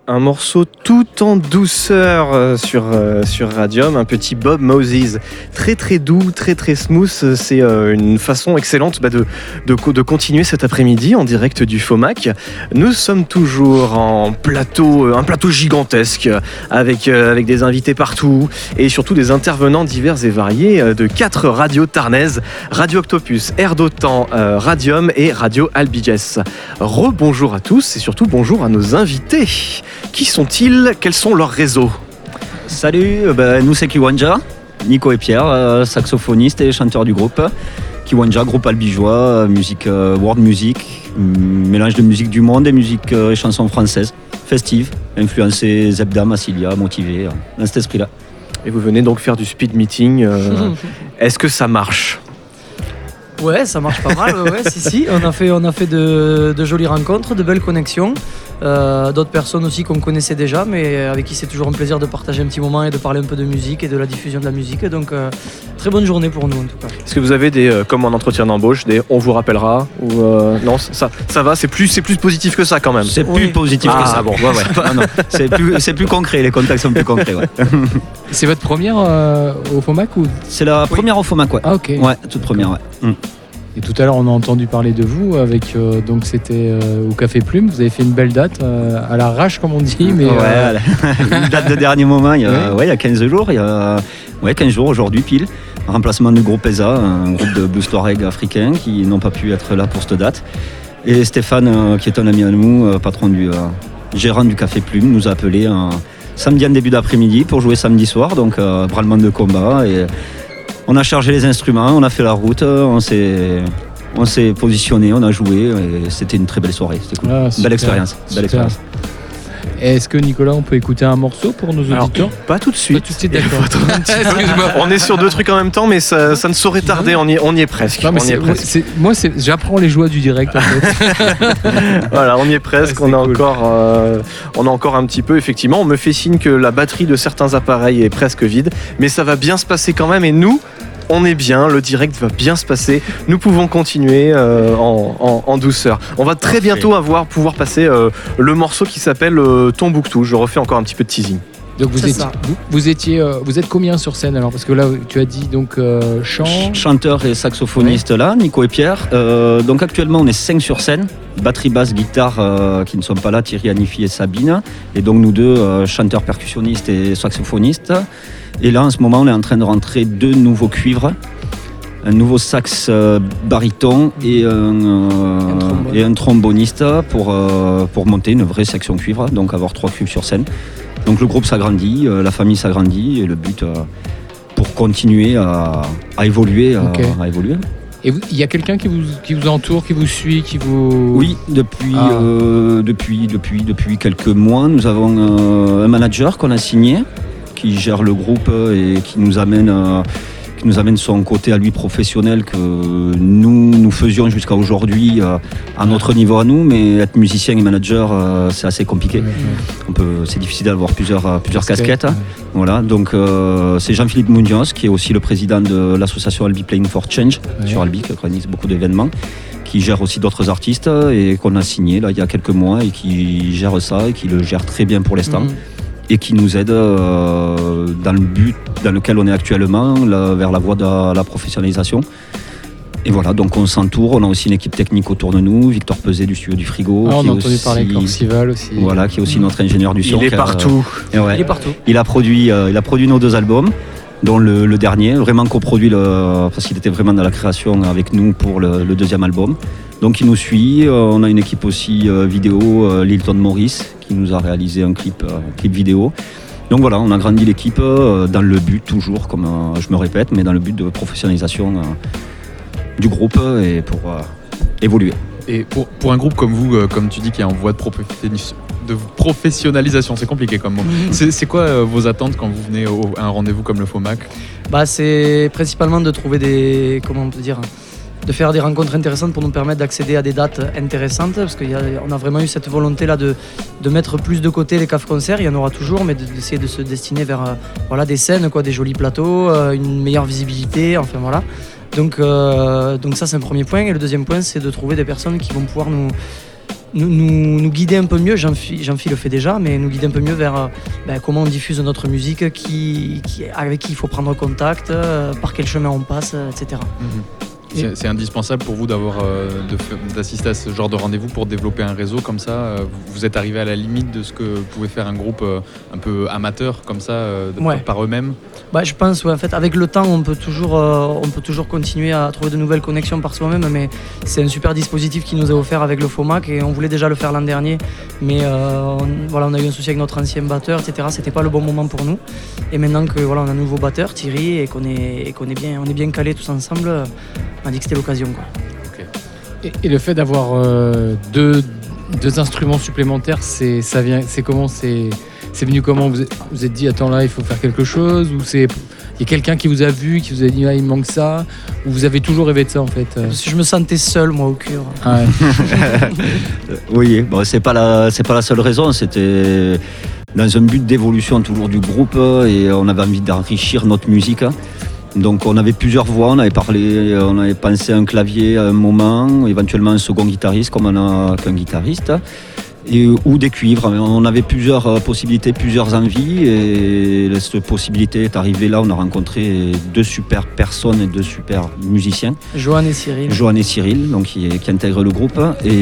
Un morceau tout en douceur sur Radium, un petit Bob Moses, très très doux, très très smooth. C'est une façon excellente de continuer cet après-midi en direct du FOMAC. Nous sommes toujours en plateau, un plateau gigantesque avec des invités partout et surtout des intervenants divers et variés de 4 radios tarnaises, Radio Octopus, Air d'Otan, Radium et Radio Albiges. Rebonjour à tous et surtout bonjour à nos invités. Qui sont-ils ? Quels sont leurs réseaux ? Salut, nous c'est Kiwanja, Nico et Pierre, saxophonistes et chanteurs du groupe. Kiwanja, groupe albigeois, musique world music, mélange de musique du monde et musique et chansons françaises, festive, influencée Zebda, Massilia, motivé, dans cet esprit-là. Et vous venez donc faire du speed meeting. Est-ce que ça marche ? Ouais, ça marche pas mal. Ouais, si. On a fait de jolies rencontres, de belles connexions. D'autres personnes aussi qu'on connaissait déjà, mais avec qui c'est toujours un plaisir de partager un petit moment et de parler un peu de musique et de la diffusion de la musique. Donc, très bonne journée pour nous en tout cas. Est-ce que vous avez des, comme en entretien d'embauche, des on vous rappellera ou non, ça va, c'est plus positif que ça quand même. C'est plus positif que ça. Bon, ouais. Non, c'est plus concret, les contacts sont plus concrets. Ouais. C'est votre première au FOMAC ou... C'est la première au FOMAC, ouais. Ah ok. Ouais, toute première, ouais. Et tout à l'heure, on a entendu parler de vous avec donc c'était au Café Plume. Vous avez fait une belle date à l'arrache, comme on dit, mais une date de dernier moment. Il y a 15 jours. Il y a 15 jours aujourd'hui pile. Remplacement du groupe ESA, un groupe de blues touareg africains qui n'ont pas pu être là pour cette date. Et Stéphane, qui est un ami à nous, patron du gérant du Café Plume, nous a appelé samedi en début d'après-midi pour jouer samedi soir. Donc bralement de combat et on a chargé les instruments, on a fait la route, on s'est positionné, on a joué et c'était une très belle soirée. C'était cool. Belle expérience. Est-ce que Nicolas, on peut écouter un morceau pour nos auditeurs ? Pas tout de suite. Pas tout de suite, d'accord. On est sur 2 trucs en même temps, mais ça ne saurait tarder. On y est presque. Non, mais j'apprends les joies du direct en fait. Voilà, on y est presque. On a encore un petit peu. Effectivement, on me fait signe que la batterie de certains appareils est presque vide, mais ça va bien se passer quand même. Et nous, on est bien, le direct va bien se passer. Nous pouvons continuer en douceur. On va très bientôt pouvoir passer le morceau qui s'appelle Tombouctou. Je refais encore un petit peu de teasing. Donc vous êtes combien sur scène alors ? Parce que là tu as dit donc chanteur et saxophoniste là, Nico et Pierre. Donc actuellement on est 5 sur scène, batterie, basse, guitare qui ne sont pas là, Thierry, Anifi et Sabine. Et donc nous 2 chanteurs, percussionnistes et saxophonistes. Et là en ce moment on est en train de rentrer 2 nouveaux cuivres, un nouveau sax baryton et un tromboniste pour monter une vraie section cuivre, donc avoir 3 cuivres sur scène. Donc le groupe s'agrandit, la famille s'agrandit et le but pour continuer à évoluer. À évoluer. Et il y a quelqu'un qui vous entoure, qui vous suit, qui vous... Oui, depuis quelques mois, nous avons un manager qu'on a signé, qui gère le groupe et qui nous amène son côté à lui professionnel que nous faisions jusqu'à aujourd'hui à notre niveau à nous, mais être musicien et manager c'est assez compliqué. C'est difficile d'avoir plusieurs casquettes. Voilà, donc c'est Jean-Philippe Munoz qui est aussi le président de l'association Albi Playing for Change sur Albi, qui organise beaucoup d'événements, qui gère aussi d'autres artistes et qu'on a signé là il y a quelques mois et qui gère ça et qui le gère très bien pour l'instant. Et qui nous aide dans le but dans lequel on est actuellement, vers la voie de la professionnalisation. Et voilà, donc on s'entoure, on a aussi une équipe technique autour de nous, Victor Peset du studio du Frigo. On a entendu parler de Corsival aussi. Voilà, qui est aussi notre ingénieur du son. Il est partout. Il est partout. Il a produit nos 2 albums, dont le dernier, vraiment coproduit, parce qu'il était vraiment dans la création avec nous pour le 2e album. Donc il nous suit, on a une équipe aussi vidéo, Lilton Maurice, qui nous a réalisé un clip vidéo. Donc voilà, on a grandi l'équipe dans le but, toujours, comme je me répète, mais dans le but de professionnalisation du groupe et pour évoluer. Et pour un groupe comme vous, comme tu dis, qui est en voie de professionnalisation, c'est compliqué comme mot. C'est quoi vos attentes quand vous venez à un rendez-vous comme le FOMAC ? C'est principalement de trouver de faire des rencontres intéressantes pour nous permettre d'accéder à des dates intéressantes, parce qu'on a vraiment eu cette volonté là de mettre plus de côté les caves-concerts. Il y en aura toujours, mais d'essayer de se destiner vers des scènes, des jolis plateaux, une meilleure visibilité, enfin voilà. Donc ça c'est un premier point, et le deuxième point c'est de trouver des personnes qui vont pouvoir nous guider un peu mieux. Jean-Phi le fait déjà, mais nous guider un peu mieux vers comment on diffuse notre musique, avec qui il faut prendre contact, par quel chemin on passe, etc. C'est indispensable pour vous d'assister à ce genre de rendez-vous pour développer un réseau comme ça. Vous êtes arrivé à la limite de ce que pouvait faire un groupe un peu amateur comme ça, par eux-mêmes. Je pense, en fait, avec le temps, on peut toujours continuer à trouver de nouvelles connexions par soi-même, mais c'est un super dispositif qui nous a offert avec le FOMAC et on voulait déjà le faire l'an dernier, mais on a eu un souci avec notre ancien batteur, etc. C'était pas le bon moment pour nous. Et maintenant que on a un nouveau batteur, Thierry, et qu'on est bien calés tous ensemble, on a dit que c'était l'occasion, quoi. Okay. Et le fait d'avoir deux instruments supplémentaires, c'est venu comment? Vous êtes dit, attends, là il faut faire quelque chose, ou il y a quelqu'un qui vous a vu, qui vous a dit il me manque ça, ou vous avez toujours rêvé de ça en fait? Parce que je me sentais seul, moi, au cœur. Ah ouais. Oui, c'est pas la seule raison, c'était dans un but d'évolution toujours du groupe et on avait envie d'enrichir notre musique. Donc on avait plusieurs voix, on avait pensé à un clavier à un moment, éventuellement un second guitariste comme on a qu'un guitariste, ou des cuivres. On avait plusieurs possibilités, plusieurs envies, et cette possibilité est arrivée là. On a rencontré deux super personnes et deux super musiciens. Johan et Cyril, donc qui intègrent le groupe,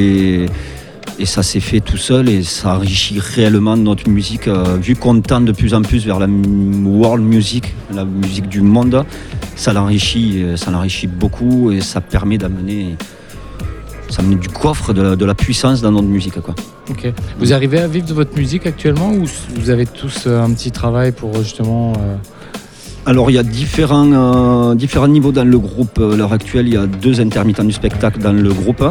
et ça s'est fait tout seul et ça enrichit réellement notre musique. Vu qu'on tend de plus en plus vers la world music, la musique du monde, ça l'enrichit beaucoup et ça permet d'amener du coffre, de la puissance dans notre musique, quoi. Ok. Vous arrivez à vivre de votre musique actuellement, ou vous avez tous un petit travail pour justement Alors il y a différents niveaux dans le groupe. À l'heure actuelle, il y a 2 intermittents du spectacle dans le groupe.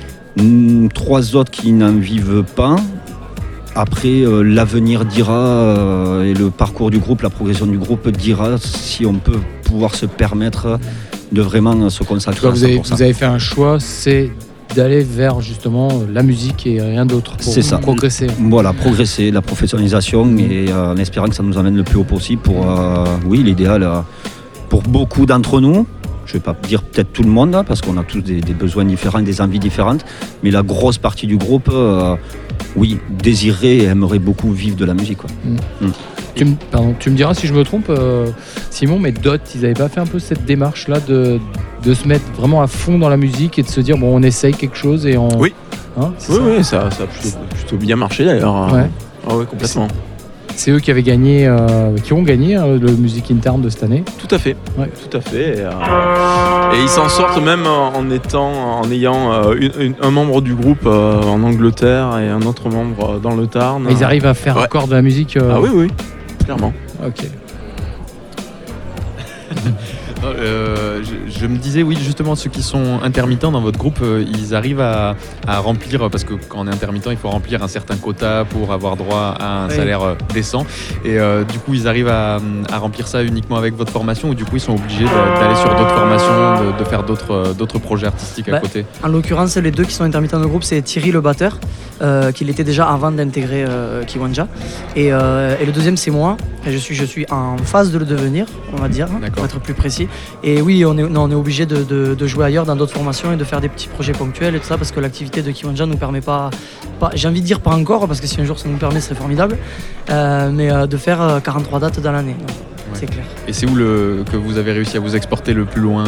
3 autres qui n'en vivent pas. Après, l'avenir dira, et le parcours du groupe, la progression du groupe dira si on peut pouvoir se permettre de vraiment se consacrer à ça. Vous avez fait un choix, c'est d'aller vers justement la musique et rien d'autre pour progresser. Voilà, progresser, la professionnalisation, et en espérant que ça nous amène le plus haut possible pour, l'idéal pour beaucoup d'entre nous. Je ne vais pas dire peut-être tout le monde, parce qu'on a tous des besoins différents, des envies différentes, mais la grosse partie du groupe, désirait et aimerait beaucoup vivre de la musique, quoi. Tu me diras si je me trompe, Simon, mais Dot, ils n'avaient pas fait un peu cette démarche-là de se mettre vraiment à fond dans la musique et de se dire, bon, on essaye quelque chose et on... Oui, ça a plutôt bien marché d'ailleurs. Ouais. Ah ouais, complètement. C'est eux qui ont gagné le Music in Town de cette année. Tout à fait. Ouais. Tout à fait. Et ils s'en sortent même en ayant un membre du groupe en Angleterre et un autre membre dans le Tarn. Ils arrivent à faire encore de la musique. Ah oui, clairement. Ok. Je me disais, oui, justement, ceux qui sont intermittents dans votre groupe, ils arrivent à remplir, parce que quand on est intermittent, il faut remplir un certain quota pour avoir droit à un salaire décent. Et du coup, ils arrivent à remplir ça uniquement avec votre formation, ou du coup, ils sont obligés d'aller sur d'autres formations, de faire d'autres projets artistiques à côté? En l'occurrence, les 2 qui sont intermittents de groupe, c'est Thierry le batteur, qui l'était déjà avant d'intégrer Kiwanja. Et le deuxième, c'est moi. Et je suis en phase de le devenir, on va dire, pour être plus précis. Et oui, on est obligé de jouer ailleurs dans d'autres formations et de faire des petits projets ponctuels et tout ça, parce que l'activité de Kiwanja nous permet pas, j'ai envie de dire pas encore, parce que si un jour ça nous permet, ce serait formidable, mais de faire 43 dates dans l'année. C'est clair. Et c'est où que vous avez réussi à vous exporter le plus loin?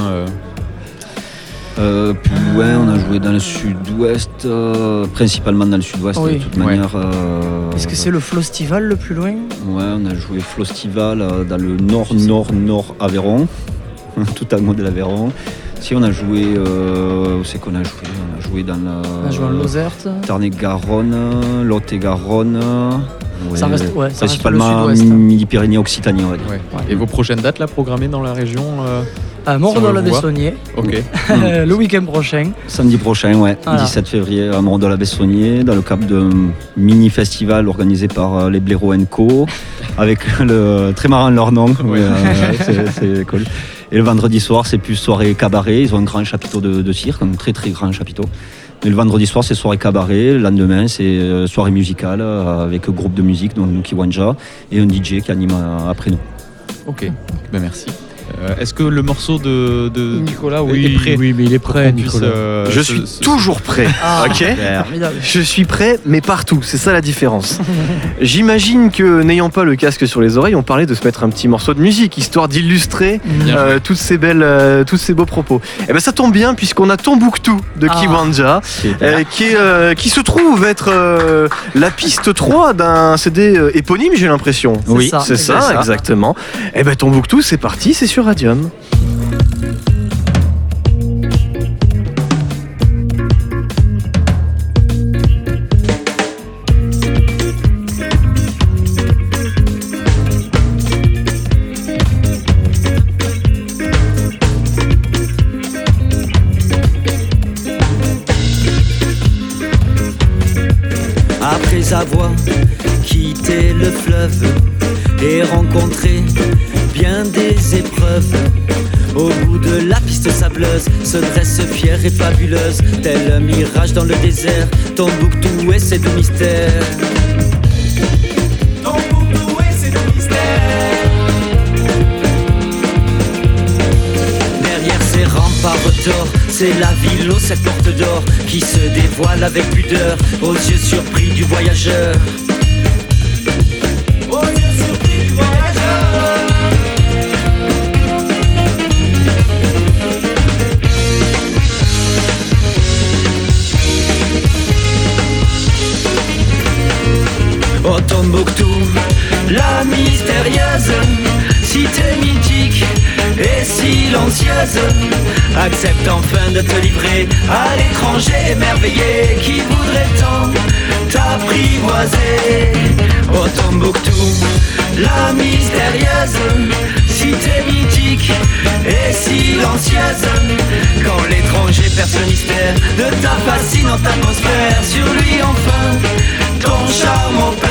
Plus loin, on a joué dans le sud-ouest, principalement dans le sud-ouest, de toute manière. Est-ce que c'est le Flostival le plus loin? Ouais, on a joué Flostival dans le nord Aveyron, tout à l'est de l'Aveyron. Si on a joué, où c'est qu'on a joué? On a joué dans on a joué en Lozerte, Tarn-et-Garonne, Lot-et-Garonne. Ça reste principalement le sud-ouest. Midi-Pyrénées, Occitanie, on va dire. Et vos prochaines dates là programmées dans la région? À Mont-Rodon-la-Bessonnier, le week-end prochain. Samedi prochain, 17 février à Mont-Rodon-la-Bessonnier, dans le cadre d'un mini-festival organisé par les Blaireaux & Co, avec très marrant leur nom, c'est cool. Et le vendredi soir, c'est plus soirée cabaret. Ils ont un grand chapiteau de cirque, un très très grand chapiteau. Et le vendredi soir, c'est soirée cabaret. Le lendemain, c'est soirée musicale avec groupe de musique, donc nous Kiwanja, et un DJ qui anime après nous. Ok, merci. Est-ce que le morceau de Nicolas, est oui, prêt oui, mais il est prêt, qu'on puisse, Nicolas. Je suis toujours prêt. Ah, Ok. formidable. Je suis prêt, mais partout. C'est ça la différence. J'imagine que n'ayant pas le casque sur les oreilles, on parlait de se mettre un petit morceau de musique histoire d'illustrer Bien joué. tous ces beaux propos. Et ben ça tombe bien puisqu'on a Tombouctou de Ah. Kiwanja qui se trouve être la piste 3 d'un CD éponyme, j'ai l'impression. Oui, c'est ça, exactement. Et ben Tombouctou, c'est parti, c'est sur Radium. Après avoir quitté le fleuve et rencontré bien des épreuves, au bout de la piste sableuse se dresse fière et fabuleuse, tel un mirage dans le désert, Tombouctou et ses deux mystères. Tombouctou et ses deux mystères. Derrière ces remparts d'or, c'est la ville aux 7 portes d'or qui se dévoile avec pudeur aux yeux surpris du voyageur. Aux yeux surpris du voyageur. Oh Tombouctou, la mystérieuse cité mythique et silencieuse, accepte enfin de te livrer à l'étranger émerveillé qui voudrait tant t'apprivoiser. Oh Tombouctou, la mystérieuse cité mythique et silencieuse, quand l'étranger perce le mystère de ta fascinante atmosphère, sur lui enfin ton charme opère.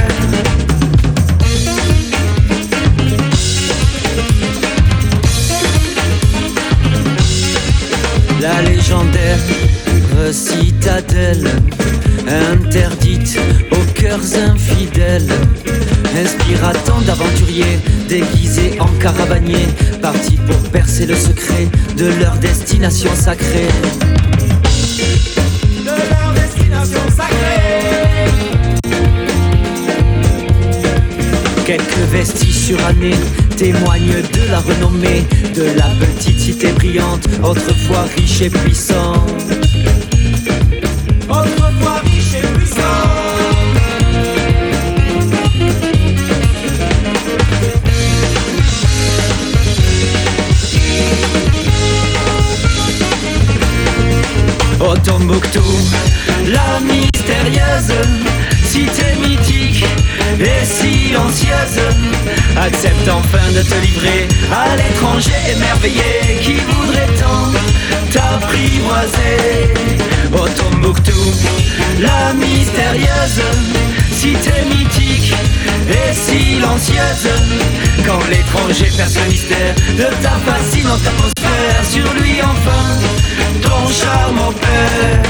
La légendaire citadelle, interdite aux cœurs infidèles, inspira tant d'aventuriers déguisés en caravaniers, partis pour percer le secret de leur destination sacrée. De leur destination sacrée. Quelques vestiges surannés témoignent de la renommée de la petite cité brillante, autrefois riche et puissante. Autrefois riche et puissante. Oh Tombouctou, la mystérieuse cité mythique et silencieuse, accepte enfin de te livrer à l'étranger émerveillé qui voudrait tant t'apprivoiser. Oh Tombouctou, la mystérieuse cité mythique et silencieuse, quand l'étranger perce le mystère de ta fascinante atmosphère, sur lui enfin ton charme opère.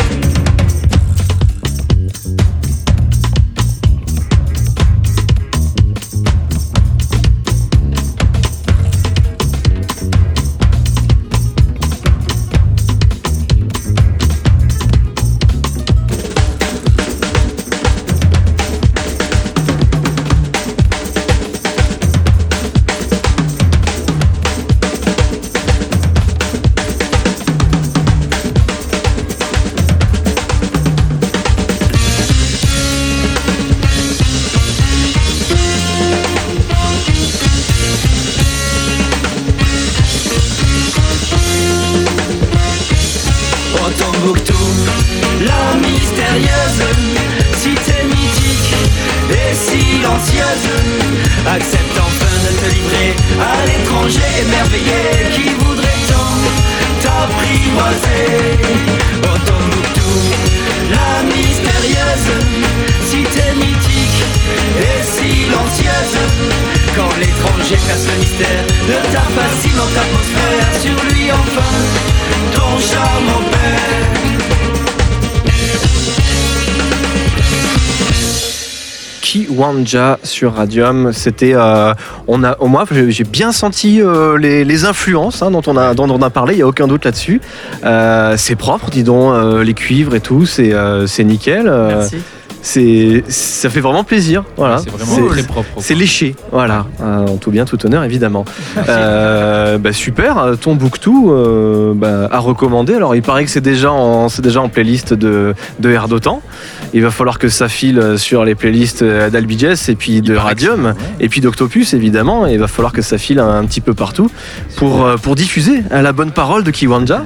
Accepte enfin de te livrer à l'étranger émerveillé qui voudrait tant t'apprivoiser. Oh Tombouctou, la mystérieuse cité mythique et silencieuse, quand l'étranger perce le mystère de ta fascinante atmosphère, sur lui enfin ton charme opère. Kiwanja sur Radium. C'était, moi, j'ai bien senti les influences dont on a parlé. Il y a aucun doute là-dessus. C'est propre, dis donc, les cuivres et tout, c'est nickel. Merci. Ça fait vraiment plaisir. Voilà. C'est vraiment très propre. C'est léché, voilà. En tout bien, tout honneur, évidemment. Super. Tombouctou à recommander. Alors, il paraît que c'est déjà en playlist de Air d'Otan. Il va falloir que ça file sur les playlists d'Albiges et puis de Radium et puis d'Octopus, évidemment. Et il va falloir que ça file un petit peu partout pour diffuser la bonne parole de Kiwanja.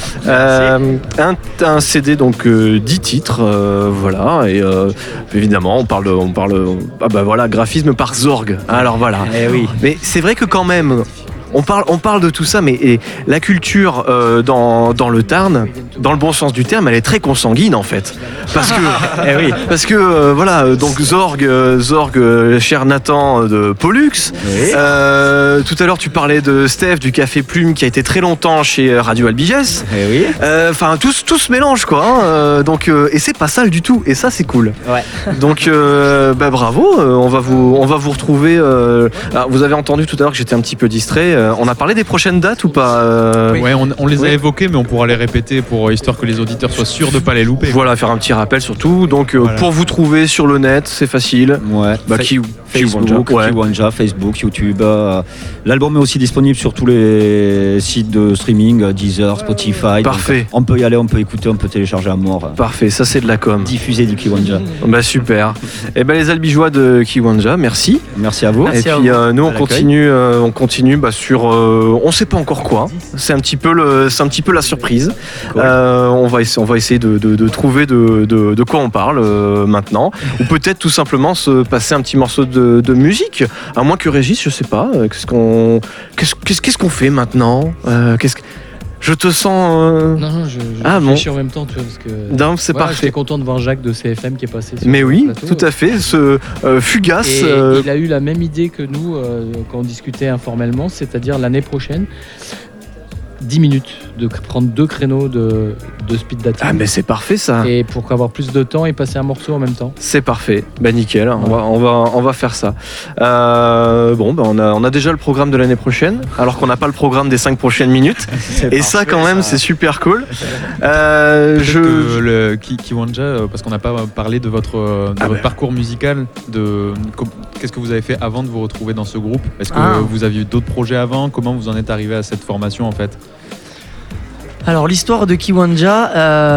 Un CD, donc 10 titres, voilà. Et évidemment, on parle graphisme par Zorg. Alors voilà. Oui. Mais c'est vrai que quand même, on parle de tout ça, mais la culture dans le Tarn, dans le bon sens du terme, elle est très consanguine en fait. Parce que donc Zorg, cher Nathan de Pollux. Oui. Tout à l'heure, tu parlais de Steph du Café Plume qui a été très longtemps chez Radio Albiges. Oui. Enfin, tout se mélange quoi. Donc, et c'est pas sale du tout. Et ça, c'est cool. Ouais. Donc, bravo. On va vous retrouver. Alors, vous avez entendu tout à l'heure que j'étais un petit peu distrait. On a parlé des prochaines dates ou pas Oui, on les a évoquées, mais on pourra les répéter pour histoire que les auditeurs soient sûrs de ne pas les louper. Voilà, faire un petit rappel surtout. Donc, pour vous trouver sur le net, c'est facile. Ouais. Facebook, Kiwanja, Facebook, YouTube. L'album est aussi disponible sur tous les sites de streaming, Deezer, Spotify. Parfait. On peut y aller, on peut écouter, on peut télécharger à mort. Parfait, ça c'est de la com. Diffuser du Kiwanja. Super. Et les Albigeois de Kiwanja, merci. Merci à vous. Et puis nous on continue sur on sait pas encore quoi. C'est un petit peu la surprise. Cool. On va essayer de trouver de quoi on parle maintenant, ou peut-être tout simplement se passer un petit morceau de musique, à moins que Régis, je sais pas, qu'est-ce qu'on fait maintenant, je te sens. Non, je réfléchis en même temps, tu vois, parce que. Non, c'est parfait. J'étais content de voir Jacques de CFM qui est passé sur Mais le oui, plateau. tout à fait, ce fugace. Et il a eu la même idée que nous quand on discutait informellement, c'est-à-dire l'année prochaine. 10 minutes, de prendre 2 créneaux de speed dating. Ah mais c'est parfait ça. Et pour avoir plus de temps et passer un morceau en même temps. C'est parfait, nickel, on va faire ça. On a déjà le programme de l'année prochaine, alors qu'on n'a pas le programme des 5 prochaines minutes. Et ça quand même, c'est super cool. Le Kiwanja, parce qu'on n'a pas parlé de votre parcours musical, qu'est-ce que vous avez fait avant de vous retrouver dans ce groupe ? Est-ce que vous aviez eu d'autres projets avant ? Comment vous en êtes arrivé à cette formation en fait ? Alors l'histoire de Kiwanja,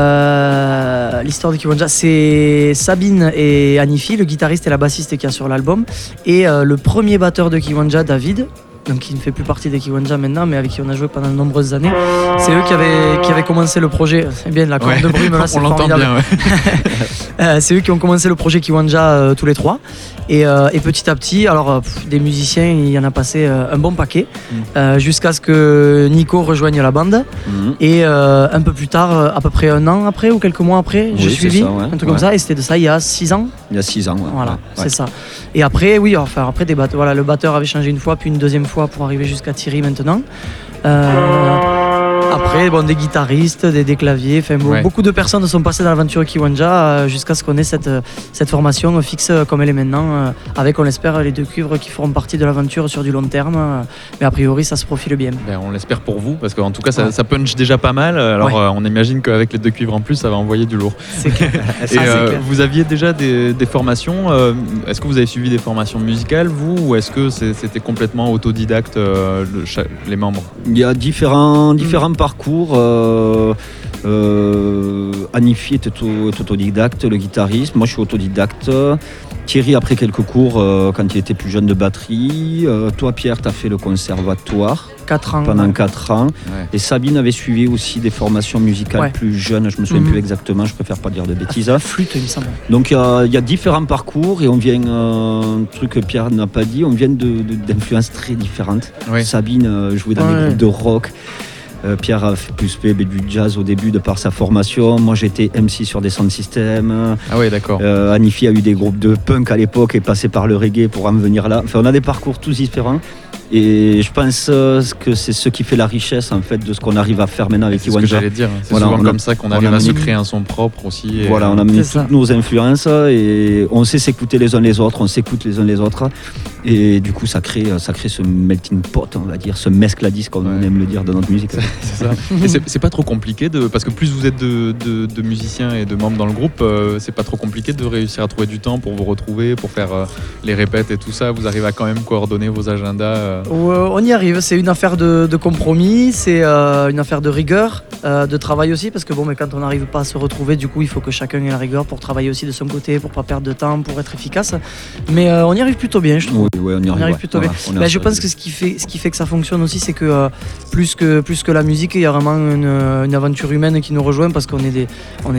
c'est Sabine et Anifi, le guitariste et la bassiste qui est sur l'album, et le premier batteur de Kiwanja, David, donc qui ne fait plus partie des Kiwanja maintenant, mais avec qui on a joué pendant de nombreuses années. C'est eux qui avaient commencé le projet. C'est bien la corne de brume là, c'est formidable. Bien, c'est eux qui ont commencé le projet Kiwanja tous les trois. Et petit à petit, alors des musiciens, il y en a passé un bon paquet, jusqu'à ce que Nico rejoigne la bande. Et un peu plus tard, à peu près un an après ou quelques mois après, j'ai suivi un truc comme ça. Et c'était de ça il y a 6 ans. Il y a 6 ans, Voilà, c'est ça. Et après, des batteurs. Voilà, le batteur avait changé une fois, puis une deuxième fois pour arriver jusqu'à Thierry maintenant. Après, des guitaristes, des claviers, beaucoup de personnes sont passées dans l'aventure Kiwanja jusqu'à ce qu'on ait cette formation fixe comme elle est maintenant, avec, on l'espère, les 2 cuivres qui feront partie de l'aventure sur du long terme. Mais a priori, ça se profile bien. On l'espère pour vous, parce qu'en tout cas, ça punch déjà pas mal. Alors, on imagine qu'avec les 2 cuivres en plus, ça va envoyer du lourd. C'est clair. Vous aviez déjà des formations. Est-ce que vous avez suivi des formations musicales, vous, ou est-ce que c'était complètement autodidacte, les membres ? Il y a différents parcours. Anifi est autodidacte, le guitariste. Moi, je suis autodidacte. Thierry, après quelques cours, quand il était plus jeune de batterie. Toi, Pierre, tu as fait le conservatoire. 4 ans. Pendant 4 ans. Ouais. Et Sabine avait suivi aussi des formations musicales plus jeunes. Je me souviens plus exactement, je préfère pas dire de bêtises. Flûte, il me semble. Donc il y a différents parcours et on vient, un truc que Pierre n'a pas dit, on vient d'influences très différentes. Oui. Sabine jouait dans des groupes de rock. Pierre a fait plus du jazz au début de par sa formation. Moi j'étais MC sur des sound systems. Ah ouais, d'accord. Anifi a eu des groupes de punk à l'époque et passé par le reggae pour en venir là. Enfin, on a des parcours tous différents. Et je pense que c'est ce qui fait la richesse en fait de ce qu'on arrive à faire maintenant avec C'est ce que Iwanja. j'allais dire. C'est Voilà, souvent on a- comme ça qu'on on arrive a à se mis- créer un son propre aussi. Et, Voilà, on a mis C'est ça. toutes nos influences et on sait s'écouter les uns les autres, on s'écoute les uns les autres. Et du coup, ça crée ce melting pot, on va dire, ce mescladis, comme on Ouais. aime le dire dans notre musique. C'est ça. Et c'est pas trop compliqué parce que plus vous êtes de musiciens et de membres dans le groupe, c'est pas trop compliqué de réussir à trouver du temps pour vous retrouver, pour faire les répètes et tout ça. Vous arrivez à quand même coordonner vos agendas. On y arrive, c'est une affaire de compromis, c'est une affaire de rigueur, de travail aussi, parce que bon, mais quand on n'arrive pas à se retrouver, du coup, il faut que chacun ait la rigueur pour travailler aussi de son côté, pour pas perdre de temps, pour être efficace. Mais on y arrive plutôt bien, je trouve. Oui, on y arrive, arrive ouais. plutôt Voilà, bien. on est Ben, en je phase. pense que ce qui fait que ça fonctionne aussi, c'est que plus que la musique, il y a vraiment une aventure humaine qui nous rejoint parce qu'on est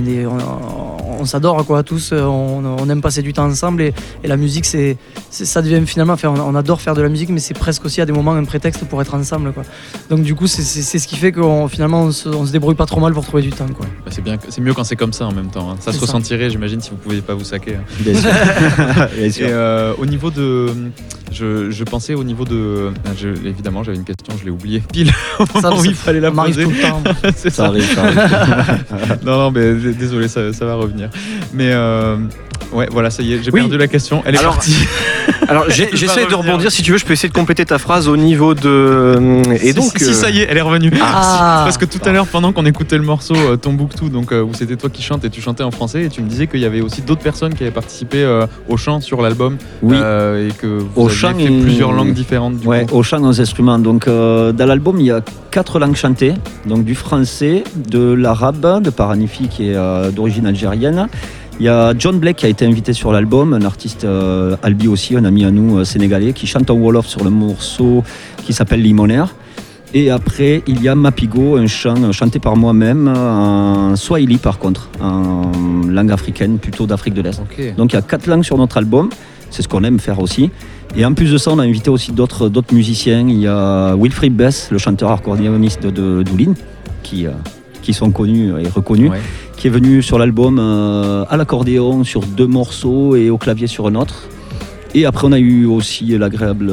on s'adore quoi, tous. On aime passer du temps ensemble et la musique, ça devient finalement. Enfin, on adore faire de la musique, mais c'est presque aussi à des moments un prétexte pour être ensemble quoi. Donc du coup, c'est ce qui fait qu'on finalement on se débrouille pas trop mal pour trouver du temps quoi. Bah, c'est bien, c'est mieux quand c'est comme ça en même temps. Hein. Ça se C'est ça. ressentirait, j'imagine, si vous pouviez pas vous saquer. Hein. Bien sûr. Bien sûr. Et au niveau de, je pensais au niveau de, évidemment, j'avais une question, je l'ai oubliée pile au moment où il fallait la ça m'arrive poser. tout le temps. C'est Ça ça. arrive, ça arrive. Non, mais désolé, ça va revenir. Mais ouais, voilà, ça y est, j'ai Oui. perdu la question. Elle est Alors, partie. Alors Je peux j'essaie pas de revenir. rebondir si tu veux, je peux essayer de compléter ta phrase au niveau de... Et donc... si, ça y est, elle est revenue. Ah. Parce que tout à l'heure, pendant qu'on écoutait le morceau Tombouctou, donc où c'était toi qui chantes et tu chantais en français, et tu me disais qu'il y avait aussi d'autres personnes qui avaient participé au chant sur l'album, Oui. et que vous Au aviez chant fait et- plusieurs langues différentes. Du Ouais, coup. au chant, aux instruments. Donc, dans l'album, il y a 4 langues chantées. Donc, du français, de l'arabe, de Paranifi, qui est d'origine algérienne. Il y a John Blake qui a été invité sur l'album, un artiste Albi aussi, un ami à nous sénégalais, qui chante en Wolof sur le morceau qui s'appelle Limonaire. Et après, il y a Mapigo, un chant chanté par moi-même en Swahili par contre, en langue africaine, plutôt d'Afrique de l'Est. Ok. Donc il y a 4 langues sur notre album, c'est ce qu'on aime faire aussi. Et en plus de ça, on a invité aussi d'autres musiciens. Il y a Wilfried Bess, le chanteur accordéoniste de Doulin, qui sont connus et reconnus, Ouais. qui est venu sur l'album à l'accordéon sur 2 morceaux et au clavier sur un autre. Et après, on a eu aussi l'agréable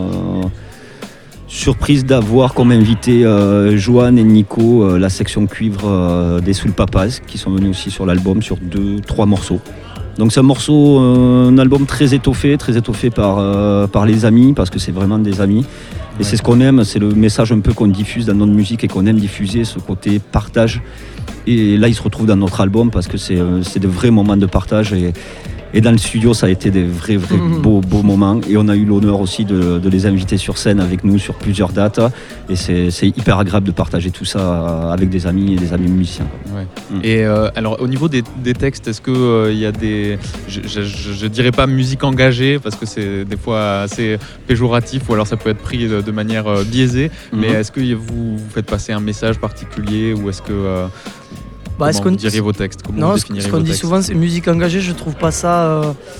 surprise d'avoir comme invité Johan et Nico, la section cuivre des Soul Papas, qui sont venus aussi sur l'album sur 2-3 morceaux. Donc c'est un album très étoffé par les amis, parce que c'est vraiment des amis. Et c'est ce qu'on aime, c'est le message un peu qu'on diffuse dans notre musique et qu'on aime diffuser, ce côté partage. Et là, ils se retrouvent dans notre album parce que c'est de vrais moments de partage. Et dans le studio, ça a été des vrais beaux moments. Et on a eu l'honneur aussi de les inviter sur scène avec nous sur plusieurs dates. Et c'est hyper agréable de partager tout ça avec des amis et des amis musiciens. Ouais. Mm. Et alors au niveau des textes, est-ce que il y a des, je dirais pas musique engagée parce que c'est des fois assez péjoratif ou alors ça peut être pris de manière biaisée. Mais est-ce que vous faites passer un message particulier ou est-ce que Bah, est-ce comment qu'on- vous diriez vos textes? Comment Non, vous ce définiriez qu'on vos dit textes? souvent, c'est musique engagée. Je trouve pas ça.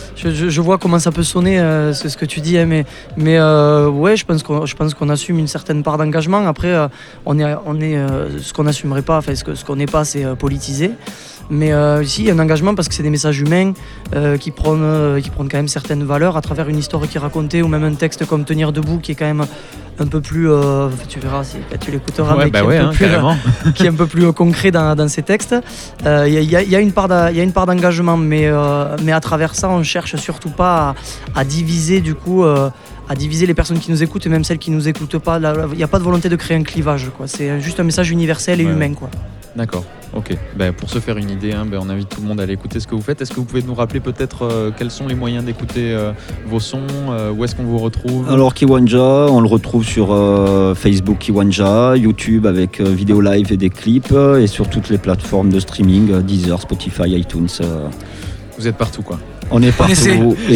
Je vois comment ça peut sonner, c'est ce que tu dis, hein, mais ouais, je pense qu'on assume une certaine part d'engagement. Après, on est ce qu'on n'assumerait pas, enfin, ce qu'on n'est pas, c'est politisé. Mais ici, il y a un engagement parce que c'est des messages humains qui prônent quand même certaines valeurs à travers une histoire qui est racontée ou même un texte comme Tenir debout qui est quand même un peu plus. Tu verras si tu l'écouteras, Ouais, mais bah qui est ouais, un peu hein, plus, carrément. qui est un peu plus concret dans ces textes. Il y a une part d'engagement, mais à travers ça, on cherche surtout pas à diviser du coup. À diviser les personnes qui nous écoutent et même celles qui nous écoutent pas. Il n'y a pas de volonté de créer un clivage, quoi. C'est juste un message universel et Ouais, humain, quoi. D'accord, ok. Pour se faire une idée, hein, on invite tout le monde à aller écouter ce que vous faites. Est-ce que vous pouvez nous rappeler peut-être quels sont les moyens d'écouter vos sons, où est-ce qu'on vous retrouve? Alors Kiwanja, on le retrouve sur Facebook Kiwanja, YouTube avec vidéo live et des clips, et sur toutes les plateformes de streaming, Deezer, Spotify, iTunes. Vous êtes partout, quoi. On est partout. essaie. Et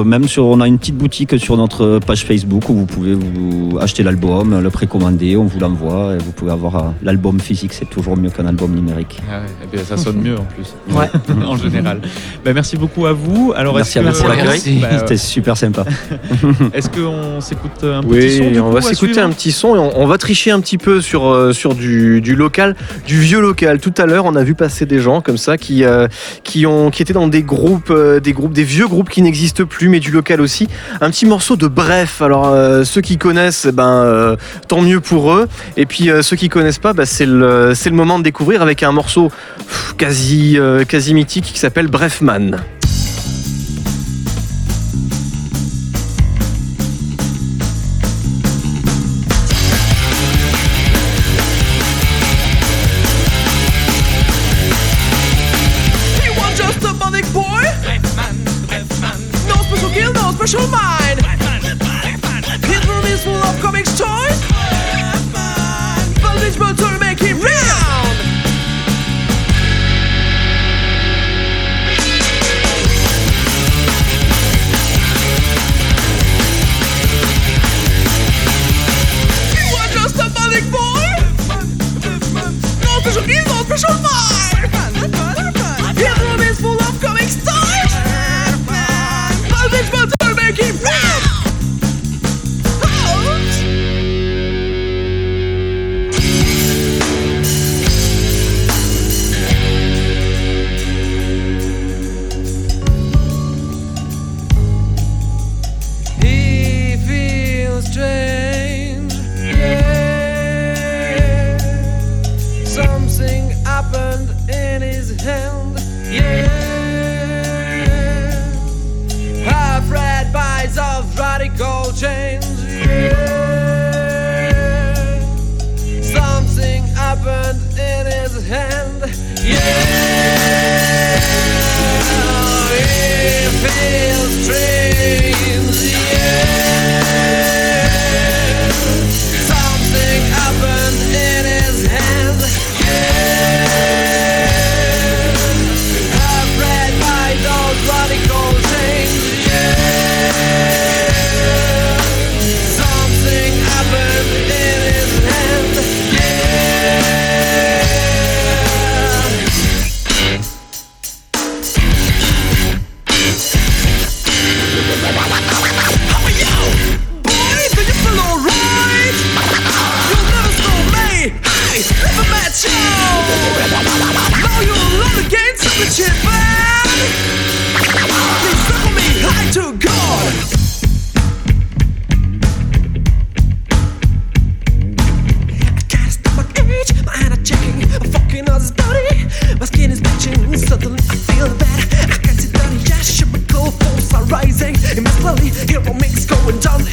on a une petite boutique sur notre page Facebook où vous pouvez vous acheter l'album, le précommander, on vous l'envoie et vous pouvez avoir l'album physique, c'est toujours mieux qu'un album numérique. Ah ouais, et bien, ça sonne mieux en plus. Ouais. En général. Merci beaucoup à vous. Alors, Merci est-ce à que, vous pour l'accueil. Merci. C'était super sympa. Est-ce qu'on s'écoute un petit son Oui, du on coup, va à s'écouter suivre un petit son et on va tricher un petit peu sur du local, du vieux local. Tout à l'heure, on a vu passer des gens comme ça qui étaient dans des groupes des vieux groupes qui n'existent plus, mais du local aussi. Un petit morceau de Bref. Alors ceux qui connaissent, tant mieux pour eux. Et puis ceux qui connaissent pas, c'est le moment de découvrir avec un morceau quasi mythique qui s'appelle Brefman. Special mind. His room is full of comics toys. But this bottle make him round. You are just a manic boy. No special skill, no special mind. His room is full of comics toys. But this bottle make him round. Gold chains, yeah. Something happened in his hand, yeah. He feels strange, yeah. Something happened in his hand, yeah. I've read by those radical chains, yeah.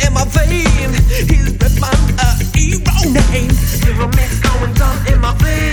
Hero mix going down in my vein.